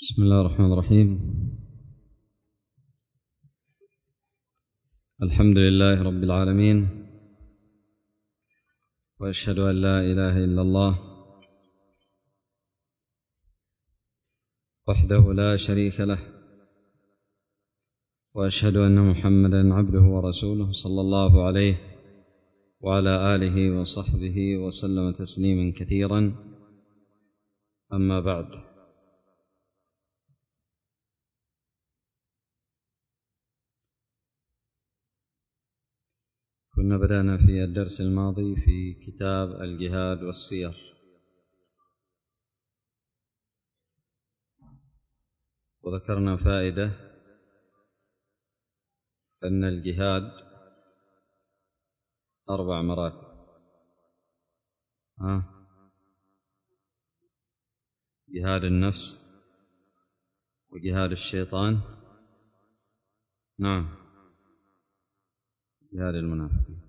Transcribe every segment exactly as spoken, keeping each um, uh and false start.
بسم الله الرحمن الرحيم. الحمد لله رب العالمين، وأشهد أن لا إله إلا الله وحده لا شريك له، وأشهد أن محمدا عبده ورسوله صلى الله عليه وعلى آله وصحبه وسلم تسليما كثيرا. أما بعد، كنا بدأنا في الدرس الماضي في كتاب الجهاد والسير، وذكرنا فائدة أن الجهاد أربع مراتب. ها؟ جهاد النفس، وجهاد الشيطان، نعم، جهاد المنافقين.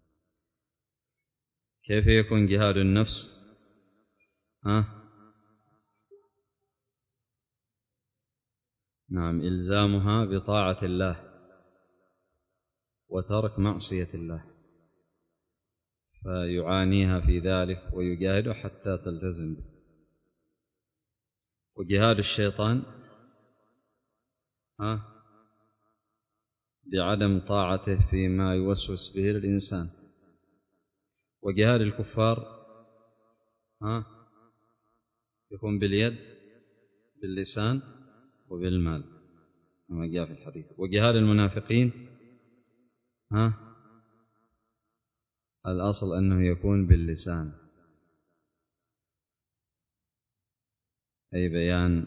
كيف يكون جهاد النفس؟ ها؟ نعم، إلزامها بطاعة الله وترك معصية الله، فيعانيها في ذلك ويجاهد حتى تلتزم به. وجهاد الشيطان ها؟ بعدم طاعته فيما يوسوس به الإنسان. وجهاد الكفار ها؟ يكون باليد، باللسان، وبالمال كما جاء في الحديث. وجهاد المنافقين ها؟ الأصل أنه يكون باللسان، أي بيان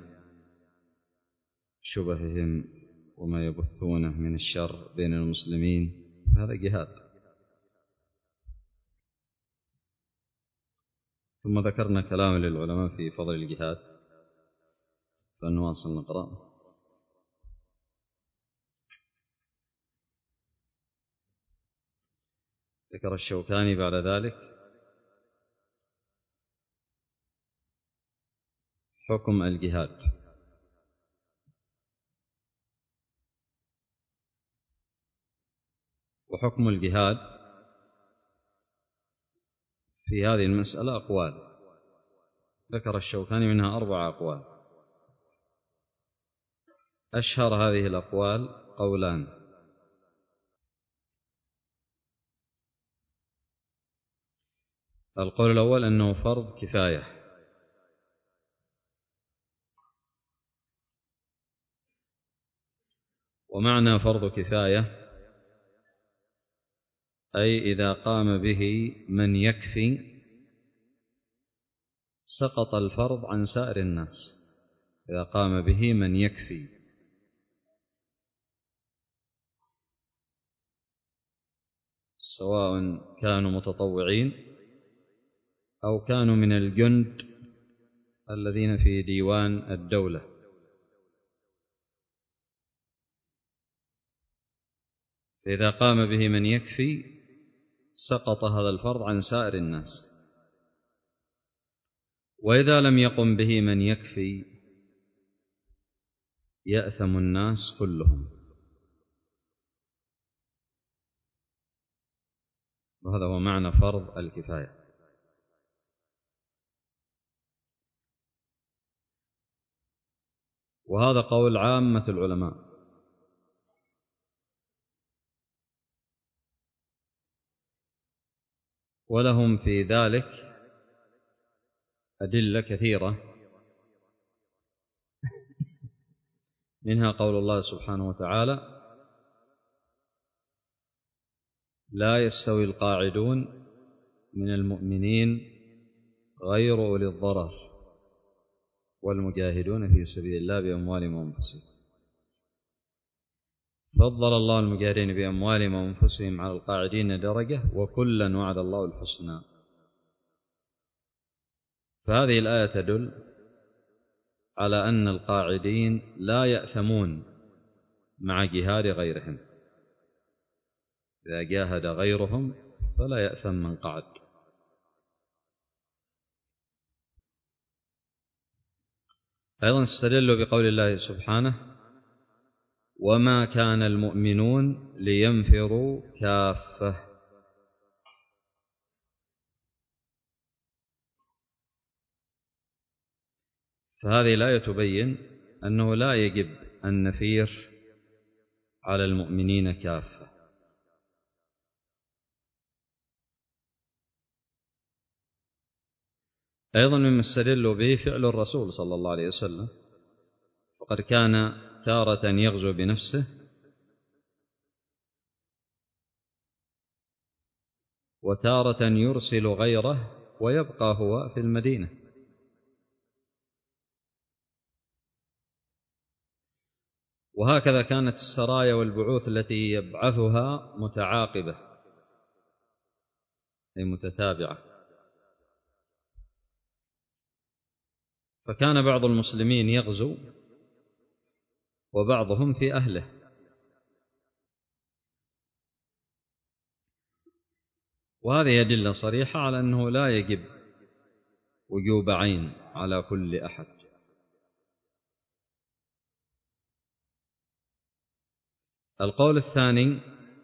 شبههم وما يبثونه من الشر بين المسلمين، هذا جهاد. ثم ذكرنا كلام للعلماء في فضل الجهاد، فنواصل نقرأ. ذكر الشوكاني بعد ذلك حكم الجهاد. وحكم الجهاد في هذه المسألة أقوال، ذكر الشوكاني منها أربع أقوال. أشهر هذه الأقوال قولان: القول الأول أنه فرض كفاية، ومعنى فرض كفاية أي إذا قام به من يكفي سقط الفرض عن سائر الناس. إذا قام به من يكفي، سواء كانوا متطوعين أو كانوا من الجند الذين في ديوان الدولة. فإذا قام به من يكفي سقط هذا الفرض عن سائر الناس. وإذا لم يقم به من يكفي يأثم الناس كلهم، وهذا هو معنى فرض الكفاية. وهذا قول عامة العلماء، ولهم في ذلك أدلة كثيرة، منها قول الله سبحانه وتعالى: لا يستوي القاعدون من المؤمنين غير أولي الضرر والمجاهدون في سبيل الله بأموالهم وأنفسهم. فضل الله المجاهدين بأموالهم وأنفسهم على القاعدين درجة، وكلا وعد الله الحسنى. فهذه الآية تدل على أن القاعدين لا يأثمون مع جهاد غيرهم. إذا جاهد غيرهم فلا يأثم من قعد. أيضا استدلوا بقول الله سبحانه: وما كان المؤمنون لينفروا كافة. فهذه الآية تبين أنه لا يجب النفير على المؤمنين كافة. أيضا مما استدلوا به فعل الرسول صلى الله عليه وسلم، وقد كان تارة يغزو بنفسه وتارة يرسل غيره ويبقى هو في المدينة. وهكذا كانت السرايا والبعوث التي يبعثها متعاقبة أي متتابعة. فكان بعض المسلمين يغزو وبعضهم في أهله، وهذه أدلة صريحة على أنه لا يجب وجوب عين على كل أحد. القول الثاني: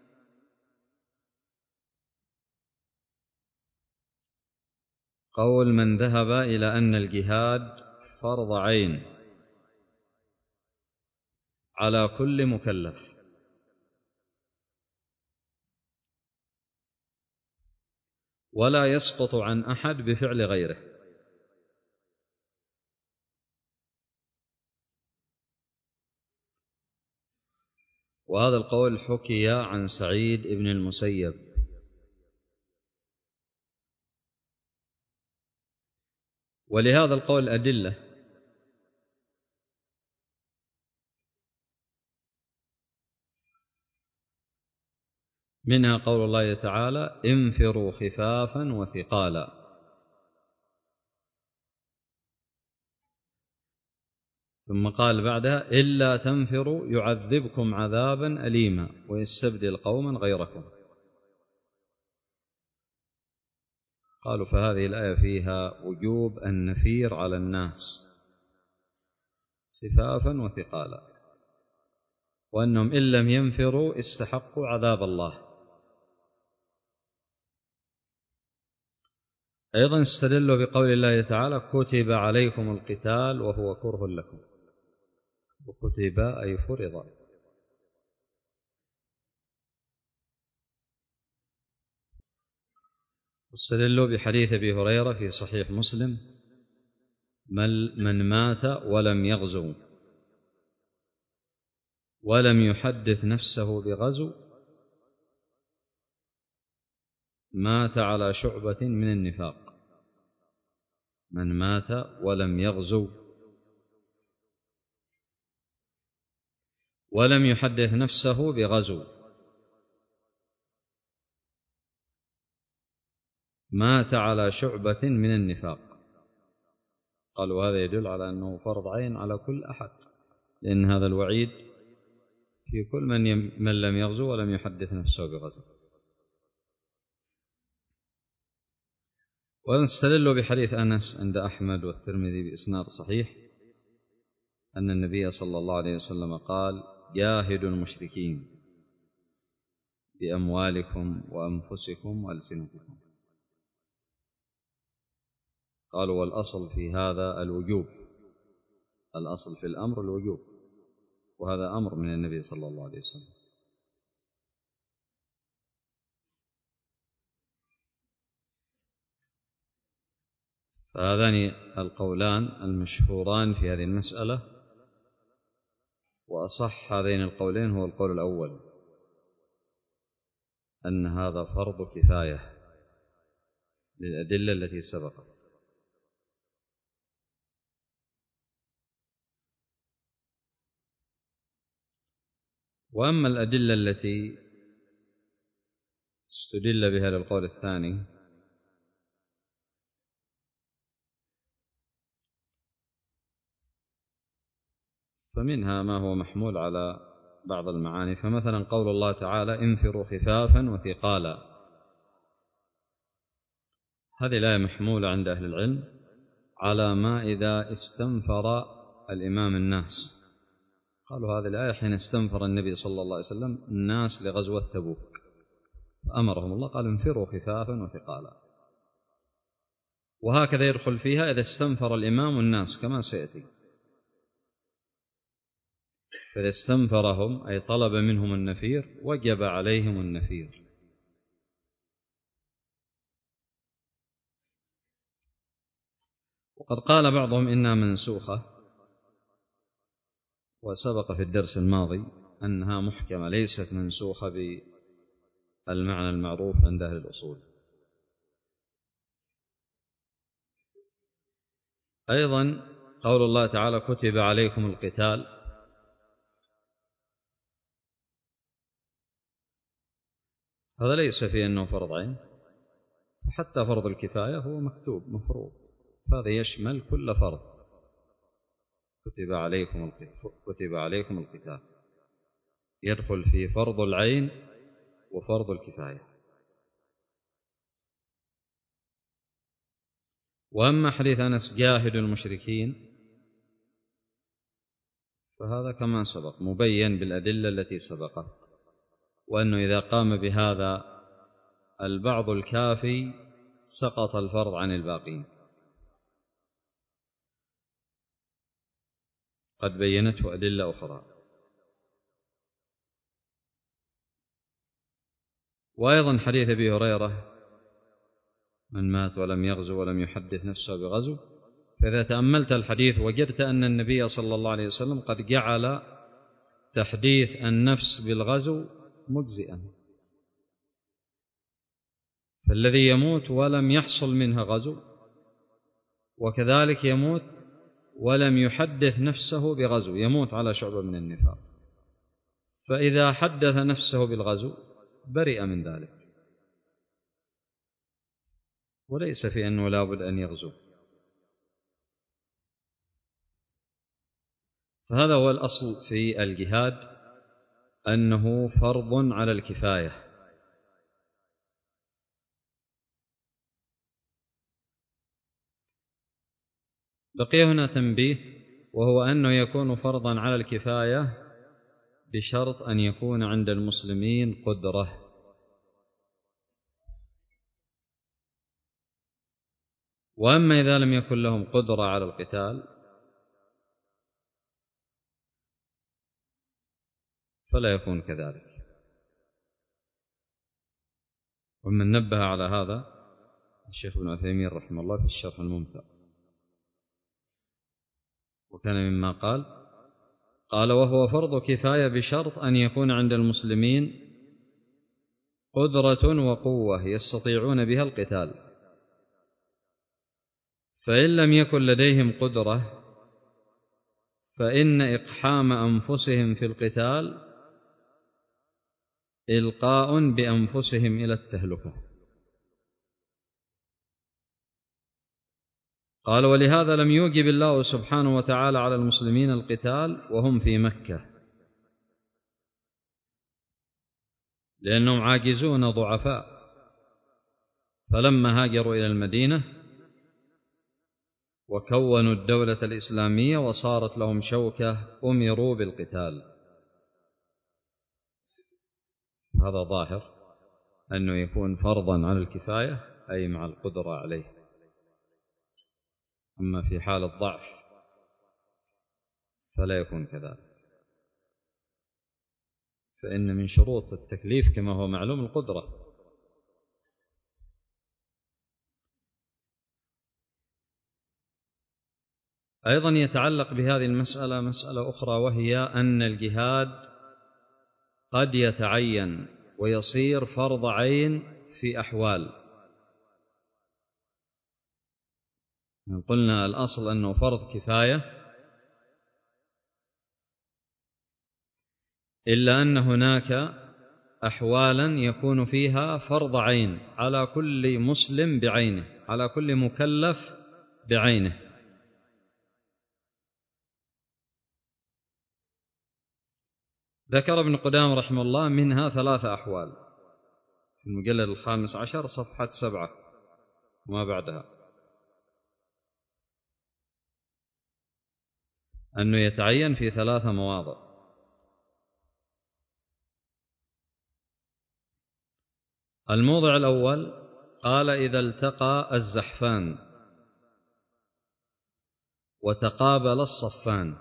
قول من ذهب إلى أن الجهاد فرض عين على كل مكلف، ولا يسقط عن أحد بفعل غيره. وهذا القول حكي عن سعيد بن المسيب. ولهذا القول أدلة، منها قول الله تعالى: انفروا خفافا وثقالا. ثم قال بعدها: إلا تنفروا يعذبكم عذابا أليما ويستبدل قوما غيركم. قالوا فهذه الآية فيها وجوب النفير على الناس خفافا وثقالا، وأنهم إن لم ينفروا استحقوا عذاب الله. أيضا استدلوا بقول الله تعالى: كتب عليكم القتال وهو كره لكم. وكتب أي فرض. واستدلوا بحديث أبي هريرة في صحيح مسلم: من مات ولم يغزو ولم يحدث نفسه بغزو مات على شعبة من النفاق. من مات ولم يغزو ولم يحدث نفسه بغزو مات على شعبة من النفاق. قالوا هذا يدل على أنه فرض عين على كل أحد، لأن هذا الوعيد في كل من, يم من لم يغزو ولم يحدث نفسه بغزو. ونستدل بحديث أنس عند أحمد والترمذي بإسناد صحيح أن النبي صلى الله عليه وسلم قال: جاهدوا المشركين بأموالكم وأنفسكم وألسنتكم. قالوا والأصل في هذا الوجوب، الأصل في الأمر الوجوب، وهذا أمر من النبي صلى الله عليه وسلم. فهذان القولان المشهوران في هذه المسألة، وأصح هذين القولين هو القول الأول، أن هذا فرض كفاية للأدلة التي سبقت. وأما الأدلة التي استدل بها للقول الثاني فمنها ما هو محمول على بعض المعاني. فمثلا قول الله تعالى: انفروا خفافا وثقالا، هذه الآية محمولة عند أهل العلم على ما إذا استنفر الإمام الناس. قالوا هذه الآية حين استنفر النبي صلى الله عليه وسلم الناس لغزوة تبوك، فأمرهم الله قال انفروا خفافا وثقالا. وهكذا يدخل فيها إذا استنفر الإمام الناس كما سيأتي، فإذا استنفرهم أي طلب منهم النفير وجب عليهم النفير. وقد قال بعضهم إنها منسوخة، وسبق في الدرس الماضي أنها محكمة ليست منسوخة بالمعنى المعروف عند أهل الأصول. أيضا قول الله تعالى كتب عليكم القتال، هذا ليس فيه أنه فرض عين، حتى فرض الكفاية هو مكتوب مفروض، هذا يشمل كل فرض. كتب عليكم كتب عليكم القتال يدخل في فرض العين وفرض الكفاية. وأما حديث أنس جاهد المشركين فهذا كما سبق مبين بالأدلة التي سبقت، وأنه إذا قام بهذا البعض الكافي سقط الفرض عن الباقين، قد بينته أدلة أخرى. وأيضا حديث أبي هريرة من مات ولم يغزو ولم يحدث نفسه بغزو، فإذا تأملت الحديث وجدت أن النبي صلى الله عليه وسلم قد جعل تحديث النفس بالغزو مجزئا، فالذي يموت ولم يحصل منها غزو وكذلك يموت ولم يحدث نفسه بغزو يموت على شعبة من النفاق، فإذا حدث نفسه بالغزو برئ من ذلك، وليس في أنه لا بد أن يغزو. فهذا هو الأصل في الجهاد، أنه فرض على الكفاية. بقي هنا تنبيه، وهو أنه يكون فرضا على الكفاية بشرط أن يكون عند المسلمين قدرة. وأما إذا لم يكن لهم قدرة على القتال فلا يكون كذلك. ومن نبه على هذا الشيخ ابن عثيمين رحمه الله في الشرح الممتع، وكان مما قال قال وهو فرض كفاية بشرط أن يكون عند المسلمين قدرة وقوة يستطيعون بها القتال، فإن لم يكن لديهم قدرة فإن إقحام أنفسهم في القتال إلقاء بأنفسهم إلى التهلكة. قال ولهذا لم يوجب الله سبحانه وتعالى على المسلمين القتال وهم في مكة، لأنهم عاجزون ضعفاء، فلما هاجروا إلى المدينة وكونوا الدولة الإسلامية وصارت لهم شوكة أمروا بالقتال. هذا ظاهر أنه يكون فرضا على الكفاية أي مع القدرة عليه. أما في حال الضعف فلا يكون كذلك، فإن من شروط التكليف كما هو معلوم القدرة. أيضا يتعلق بهذه المسألة مسألة أخرى، وهي أن الجهاد قد يتعين ويصير فرض عين في أحوال. قلنا الأصل أنه فرض كفاية، إلا أن هناك أحوالا يكون فيها فرض عين على كل مسلم بعينه، على كل مكلف بعينه. ذكر ابن قدامة رحمه الله منها ثلاثة أحوال في المجلد الخامس عشر صفحة سبعة وما بعدها. أنه يتعين في ثلاثة مواضع. الموضع الأول قال إذا التقى الزحفان وتقابل الصفان،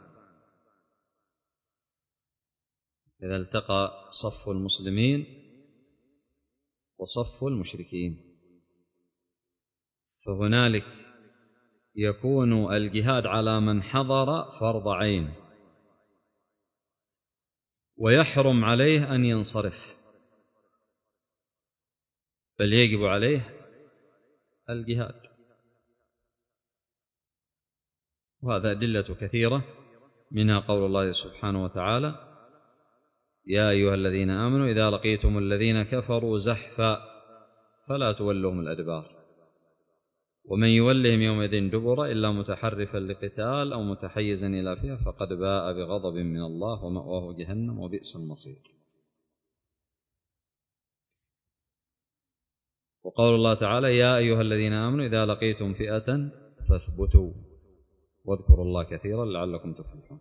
إذا التقى صف المسلمين وصف المشركين، فهنالك يكون الجهاد على من حضر فرض عين، ويحرم عليه أن ينصرف، بل يجب عليه الجهاد. وهذا أدلة كثيرة، منها قول الله سبحانه وتعالى يا أيها الذين آمنوا إذا لقيتم الذين كفروا زحفا فلا تولوهم الأدبار ومن يولهم يومئذ دبر إلا متحرفا لقتال أو متحيزا إلى فئة فقد باء بغضب من الله ومأواه جهنم وبئس المصير. وقول الله تعالى يا أيها الذين آمنوا إذا لقيتم فئة فاثبتوا واذكروا الله كثيرا لعلكم تفلحون.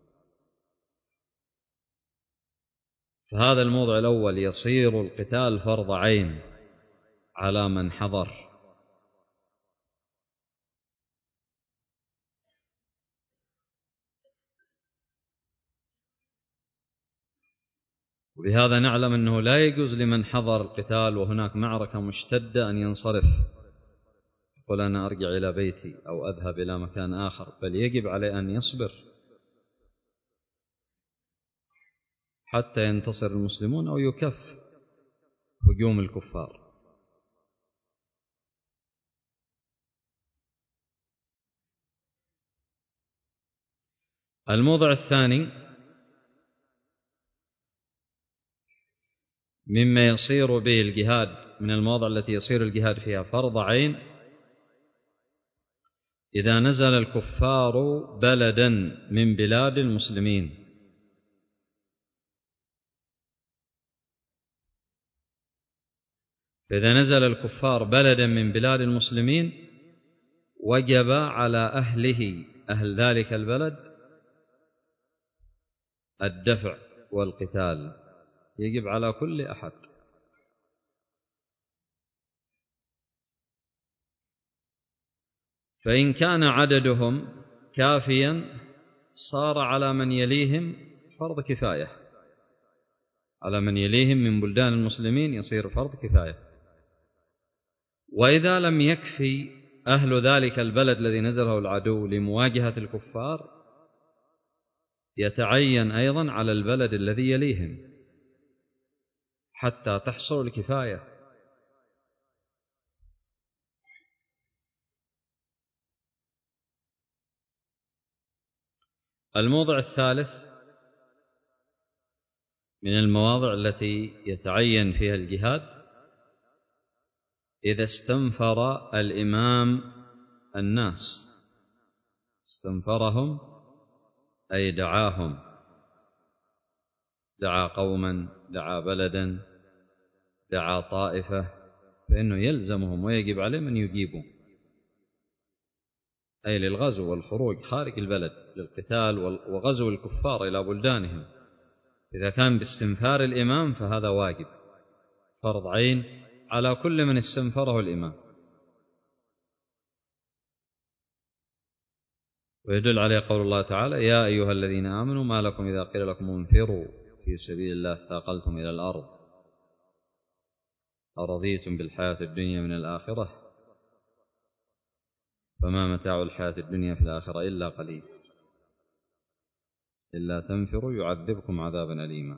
فهذا الموضع الأول يصير القتال فرض عين على من حضر. وبهذا نعلم أنه لا يجوز لمن حضر القتال وهناك معركة مشتدة أن ينصرف يقول أنا أرجع إلى بيتي أو أذهب إلى مكان آخر، بل يجب عليه أن يصبر حتى ينتصر المسلمون أو يكف هجوم الكفار. الموضع الثاني مما يصير به الجهاد من المواضع التي يصير الجهاد فيها فرض عين إذا نزل الكفار بلدا من بلاد المسلمين، فإذا نزل الكفار بلدا من بلاد المسلمين وجب على أهله أهل ذلك البلد الدفع والقتال، يجب على كل أحد. فإن كان عددهم كافيا صار على من يليهم فرض كفاية، على من يليهم من بلدان المسلمين يصير فرض كفاية. وإذا لم يكفي أهل ذلك البلد الذي نزله العدو لمواجهة الكفار يتعين أيضا على البلد الذي يليهم حتى تحصل الكفاية. الموضع الثالث من المواضع التي يتعين فيها الجهاد إذا استنفر الإمام الناس، استنفرهم أي دعاهم، دعا قوما، دعا بلدا، دعا طائفة، فإنه يلزمهم ويجب عليهم أن يجيبوا، أي للغزو والخروج خارج البلد للقتال وغزو الكفار إلى بلدانهم. إذا كان باستنفار الإمام فهذا واجب فرض عين على كل من استنفره الإمام. ويدل عليه قول الله تعالى يا أيها الذين آمنوا ما لكم إذا قيل لكم انفروا في سبيل الله ثاقلتم إلى الأرض أرضيتم بالحياة الدنيا من الآخرة فما متاع الحياة الدنيا في الآخرة إلا قليل إلا تنفروا يعذبكم عذابا أليما.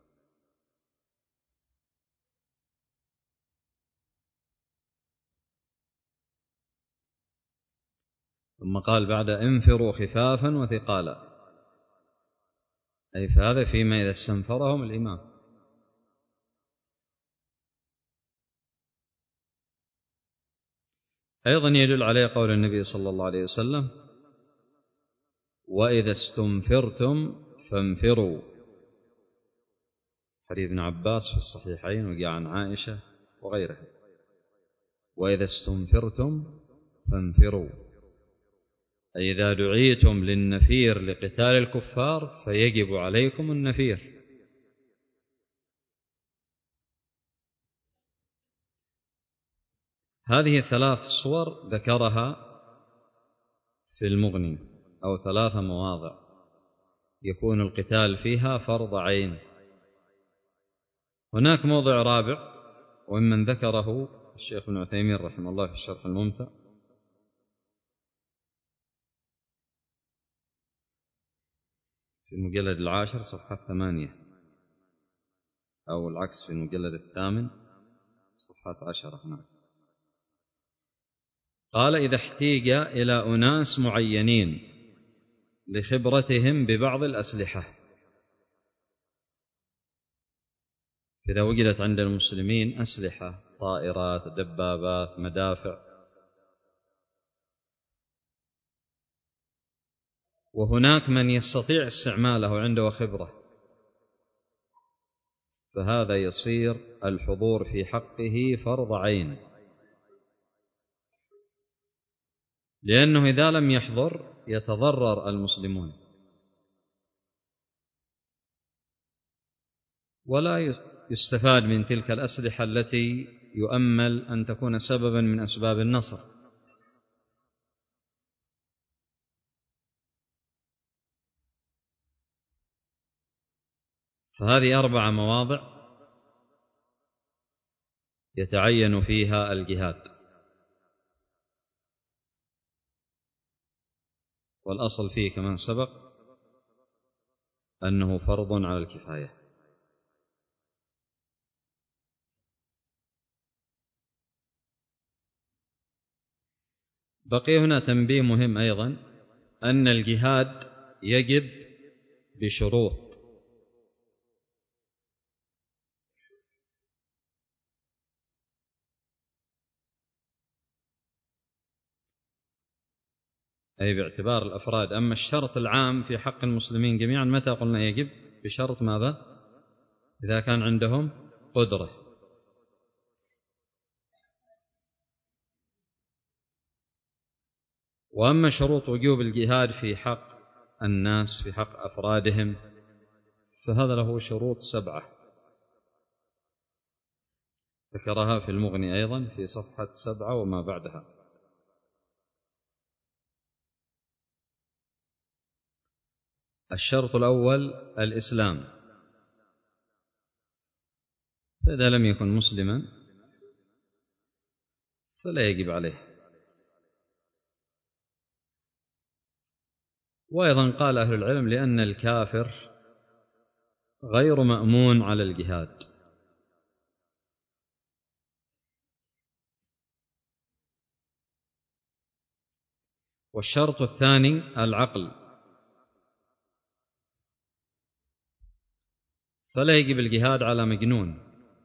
ثم قال بعد انفروا خفافا وثقالا، أي فهذا فيما إذا استنفرهم الإمام. أيضا يدل عليه قول النبي صلى الله عليه وسلم وإذا استنفرتم فانفروا، حديث ابن عباس في الصحيحين وجاء عن عائشة وغيرها، وإذا استنفرتم فانفروا أي إذا دعيتم للنفير لقتال الكفار فيجب عليكم النفير. هذه ثلاث صور ذكرها في المغني، أو ثلاث مواضع يكون القتال فيها فرض عين. هناك موضع رابع ومن ذكره الشيخ ابن عثيمين رحمه الله في الشرح الممتع، في المجلد العاشر صفحة ثمانية، أو العكس في المجلد الثامن صفحة عشرة هناك. قال: إذا احتيج إلى أناس معينين لخبرتهم ببعض الأسلحة، إذا وجدت عند المسلمين أسلحة، طائرات، دبابات، مدافع، وهناك من يستطيع استعماله عنده خبرة، فهذا يصير الحضور في حقه فرض عين، لأنه إذا لم يحضر يتضرر المسلمون، ولا يستفاد من تلك الأسلحة التي يؤمل أن تكون سببا من أسباب النصر. فهذه أربع مواضع يتعين فيها الجهاد، والأصل فيه كما سبق أنه فرض على الكفاية. بقي هنا تنبيه مهم أيضا، أن الجهاد يجب بشروط. أي باعتبار الأفراد. أما الشرط العام في حق المسلمين جميعا متى قلنا يجب؟ بشرط ماذا؟ إذا كان عندهم قدرة. وأما شروط وجوب الجهاد في حق الناس، في حق أفرادهم، فهذا له شروط سبعة ذكرها في المغني أيضا في صفحة سبعة وما بعدها. الشرط الأول الإسلام، فإذا لم يكن مسلما فلا يجب عليه. وأيضا قال أهل العلم لأن الكافر غير مأمون على الجهاد. والشرط الثاني العقل، فلا يجب الجهاد على مجنون،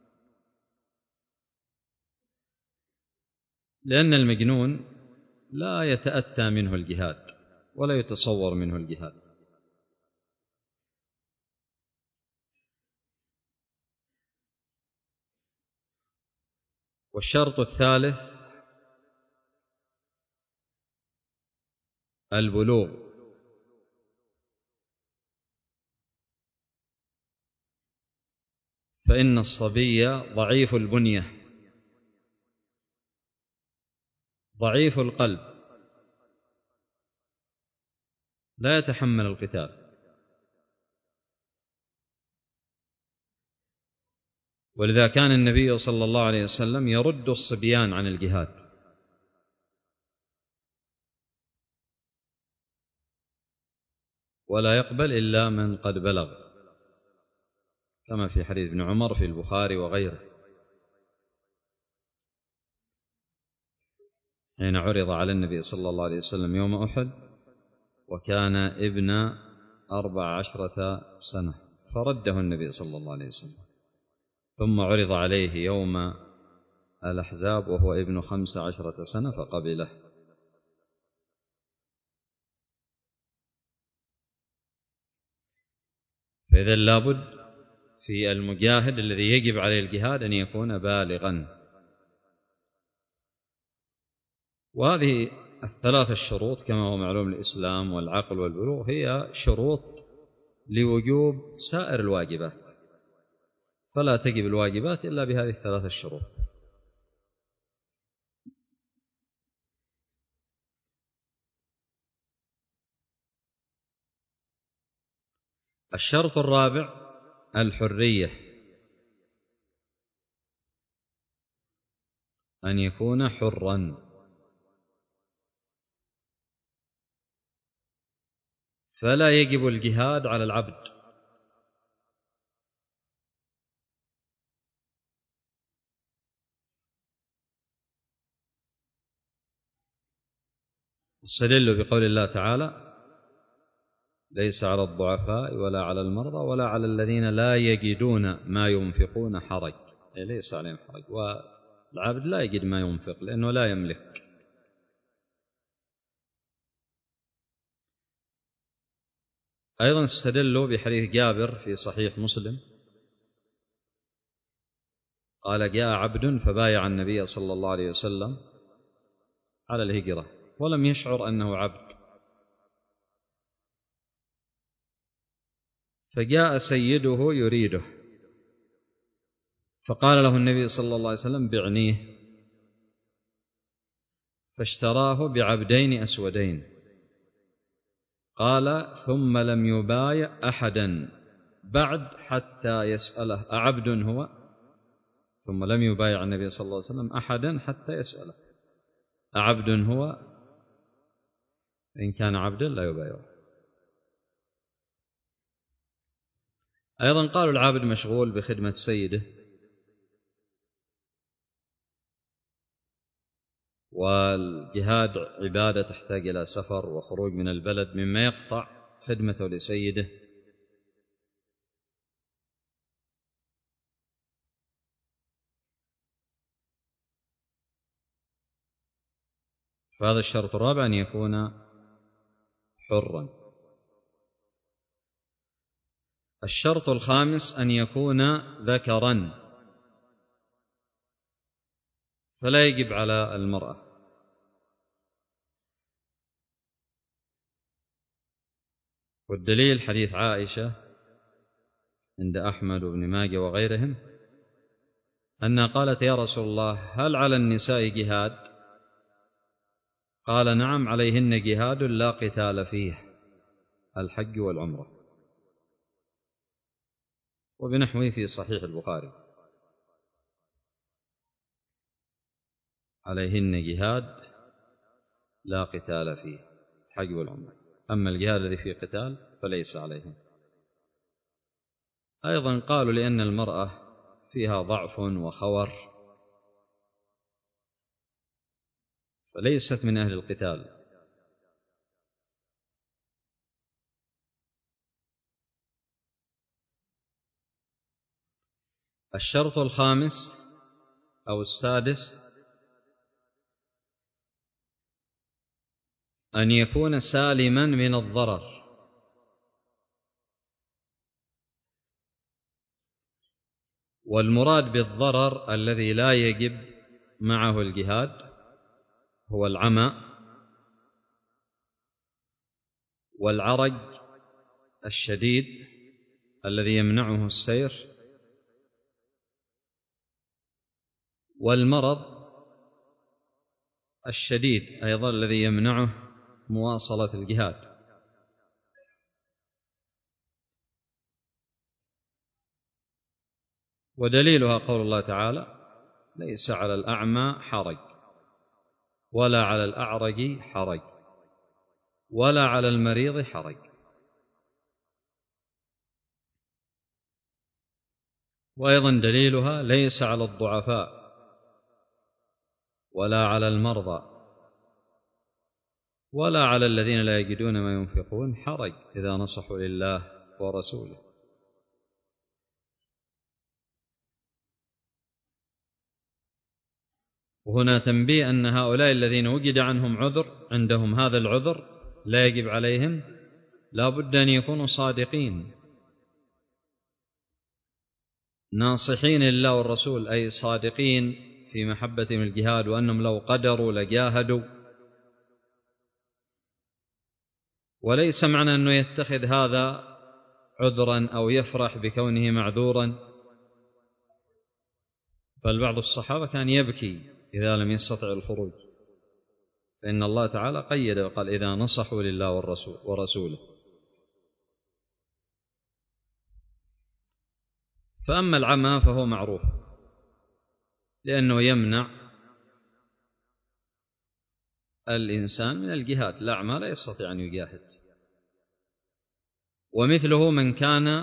لأن المجنون لا يتأتى منه الجهاد ولا يتصور منه الجهاد. والشرط الثالث البلوغ، فإن الصبي ضعيف البنية ضعيف القلب لا يتحمل القتال. ولذا كان النبي صلى الله عليه وسلم يرد الصبيان عن الجهاد، ولا يقبل إلا من قد بلغ، كما في حديث ابن عمر في البخاري وغيره، حين عرض على النبي صلى الله عليه وسلم يوم أحد وكان ابن أربع عشرة سنة، فرده النبي صلى الله عليه وسلم. ثم عرض عليه يوم الأحزاب وهو ابن خمس عشرة سنة فقبله. فإذا لابد في المجاهد الذي يجب عليه الجهاد أن يكون بالغا. وهذه الثلاث الشروط كما هو معلوم الإسلام والعقل والبلوغ هي شروط لوجوب سائر الواجبات، فلا تجب الواجبات إلا بهذه الثلاث الشروط. الشرط الرابع الحرية، أن يكون حرا، فلا يجب الجهاد على العبد. استدلوا بقول الله تعالى: ليس على الضعفاء ولا على المرضى ولا على الذين لا يجدون ما ينفقون حرج، ليس عليهم حرج، والعبد لا يجد ما ينفق لأنه لا يملك. أيضا استدلوا بحديث جابر في صحيح مسلم قال: جاء عبد فبايع النبي صلى الله عليه وسلم على الهجرة ولم يشعر أنه عبد، فجاء سيده يريده فقال له النبي صلى الله عليه وسلم: بعنيه، فاشتراه بعبدين أسودين. قال: ثم لم يبايع أحدا بعد حتى يسأله أعبد هو؟ ثم لم يبايع النبي صلى الله عليه وسلم أحدا حتى يسأله أعبد هو؟ إن كان عبدا لا يبايعه. أيضا قالوا: العابد مشغول بخدمة سيده، والجهاد عبادة تحتاج إلى سفر وخروج من البلد مما يقطع خدمته لسيده. فهذا الشرط الرابع أن يكون حرا. الشرط الخامس أن يكون ذكرا، فلا يجب على المرأة. والدليل حديث عائشة عند أحمد وابن ماجه وغيرهم أنها قالت: يا رسول الله، هل على النساء جهاد؟ قال: نعم، عليهن جهاد لا قتال فيه، الحج والعمرة. وبنحوه في صحيح البخاري: عليهن جهاد لا قتال فيه، الحج والعمرة. أما الجهاد الذي فيه قتال فليس عليهم. أيضا قالوا: لأن المرأة فيها ضعف وخور فليست من أهل القتال. الشرط الخامس أو السادس أن يكون سالما من الضرر، والمراد بالضرر الذي لا يجب معه الجهاد هو العمى والعرج الشديد الذي يمنعه السير، والمرض الشديد أيضا الذي يمنعه مواصلة الجهاد. ودليلها قول الله تعالى: ليس على الأعمى حرج ولا على الأعرج حرج ولا على المريض حرج. وأيضا دليلها: ليس على الضعفاء ولا على المرضى ولا على الذين لا يجدون ما ينفقون حرج إذا نصحوا لله ورسوله. وهنا تنبيه أن هؤلاء الذين وجد عنهم عذر، عندهم هذا العذر لا يجب عليهم، لا بد أن يكونوا صادقين ناصحين لله والرسول، أي صادقين في محبتهم الجهاد، وأنهم لو قدروا لجاهدوا، وليس معنى أنه يتخذ هذا عذرا أو يفرح بكونه معذورا، بل بعض الصحابة كان يبكي إذا لم يستطع الخروج، فإن الله تعالى قيد وقال إذا نصحوا لله والرسول ورسوله. فأما العمى فهو معروف لأنه يمنع الإنسان من الجهاد، الأعمى لا يستطيع أن يجاهد. ومثله من كان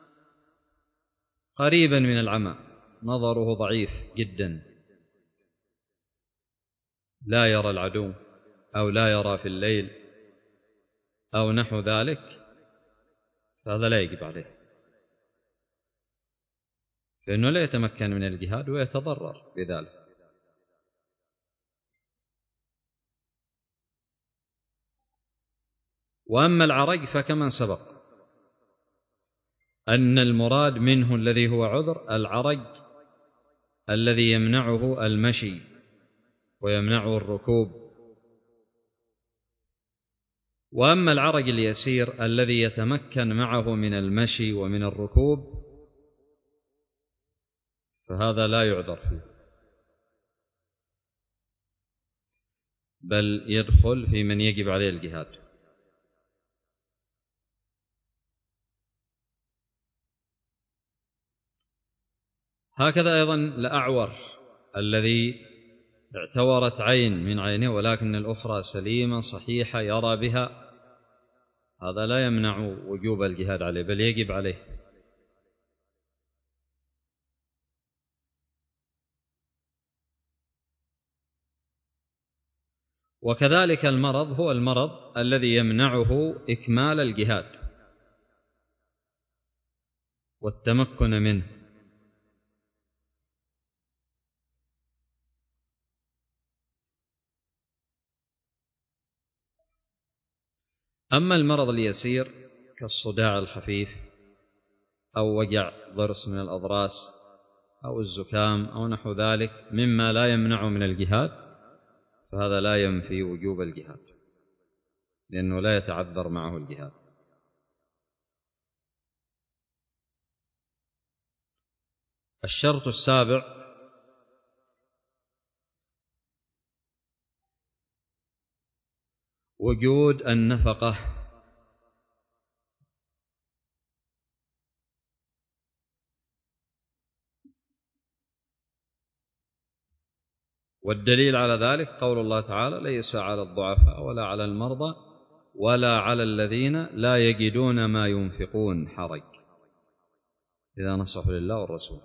قريبا من العمى نظره ضعيف جدا، لا يرى العدو أو لا يرى في الليل أو نحو ذلك، فهذا لا يجب عليه، فإنه لا يتمكن من الجهاد ويتضرر بذلك. وأما العرج فكما سبق أن المراد منه الذي هو عذر العرج الذي يمنعه المشي ويمنعه الركوب. وأما العرج اليسير الذي يتمكن معه من المشي ومن الركوب فهذا لا يعذر فيه، بل يدخل في من يجب عليه الجهاد. هكذا أيضا الأعور الذي اعتورت عين من عينه ولكن الأخرى سليمة صحيحة يرى بها، هذا لا يمنع وجوب الجهاد عليه بل يجب عليه. وكذلك المرض هو المرض الذي يمنعه إكمال الجهاد والتمكن منه. أما المرض اليسير كالصداع الخفيف أو وجع ضرس من الأضراس أو الزكام أو نحو ذلك مما لا يمنع من الجهاد، فهذا لا ينفي وجوب الجهاد لأنه لا يتعذر معه الجهاد. الشرط السابع وجود النفقة. والدليل على ذلك قول الله تعالى ليس على الضعفاء ولا على المرضى ولا على الذين لا يجدون ما ينفقون حرج إذا نصحوا لله والرسول.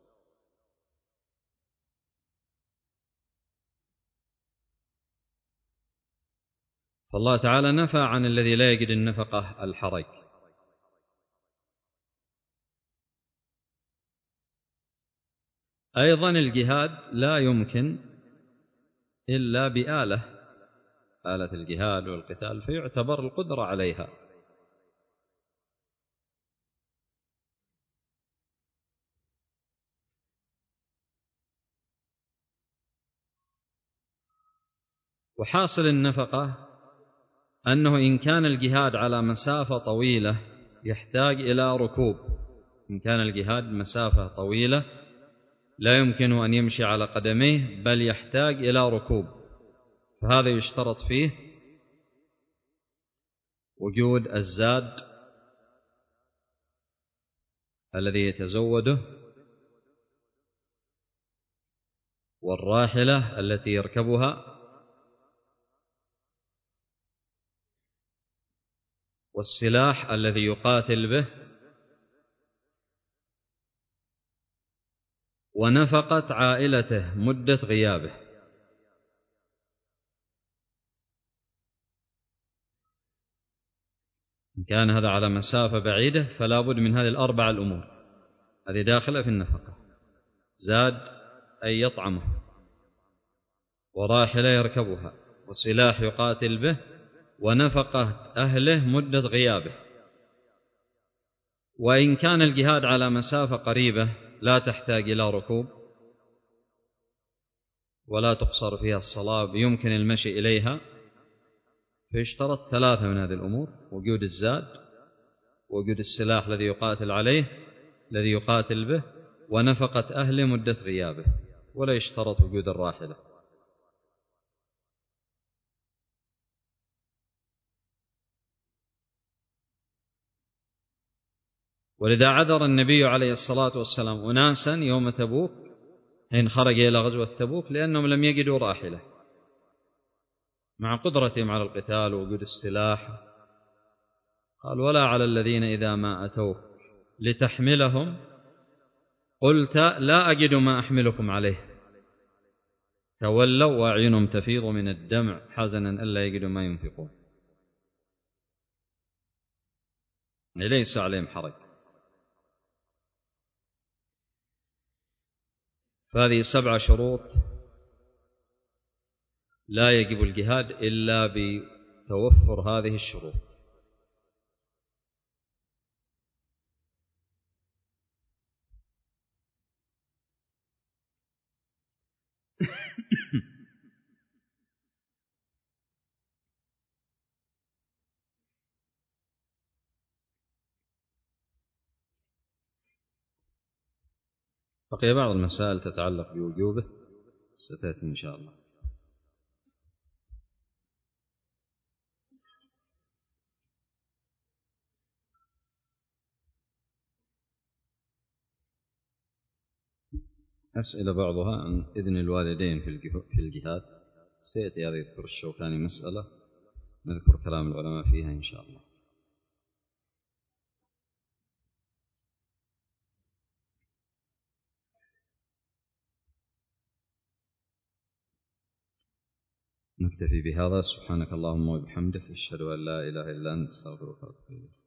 فالله تعالى نفى عن الذي لا يجد النفقة الحرج. أيضا الجهاد لا يمكن إلا بآلة، آلة الجهاد والقتال، فيعتبر القدرة عليها. وحاصل النفقة أنه إن كان الجهاد على مسافة طويلة يحتاج إلى ركوب، إن كان الجهاد مسافة طويلة لا يمكن أن يمشي على قدميه بل يحتاج إلى ركوب، فهذا يشترط فيه وجود الزاد الذي يتزوده والراحلة التي يركبها والسلاح الذي يقاتل به ونفقة عائلته مدة غيابه. إن كان هذا على مسافة بعيدة فلا بد من هذه الأربع الأمور، هذه داخلة في النفقة: زاد أي يطعمه، وراحلة يركبها، وسلاح يقاتل به، ونفقة أهله مدة غيابه. وإن كان الجهاد على مسافة قريبة لا تحتاج إلى ركوب ولا تقصر فيها الصلاة يمكن المشي إليها، فيشترط ثلاثة من هذه الأمور: وجود الزاد، وجود السلاح الذي يقاتل عليه الذي يقاتل به، ونفقة أهله مدة غيابه، ولا يشترط وجود الراحلة. ولذا عذر النبي عليه الصلاة والسلام أناسا يوم تبوك حين خرج إلى غزوة تبوك لأنهم لم يجدوا راحلة، مع قدرتهم على القتال ووجود السلاح. قال: ولا على الذين إذا ما أتوك لتحملهم قلت لا أجد ما أحملكم عليه تولوا وأعينهم تفيض من الدمع حزنا ألا يجدوا ما ينفقون. ليس عليهم حرج. فهذه سبع شروط لا يجب الجهاد إلا بتوفر هذه الشروط. بقي بعض المسائل تتعلق بوجوبه ستأتي إن شاء الله. أسئلة بعضها عن إذن الوالدين في الجهاد، سيأتي هذا يذكر الشوكاني مسألة نذكر كلام العلماء فيها إن شاء الله. نكتفي بهذا. سبحانك اللهم وبحمدك، أشهد أن لا إله إلا أنت، أستغفرك وأتوب إليك.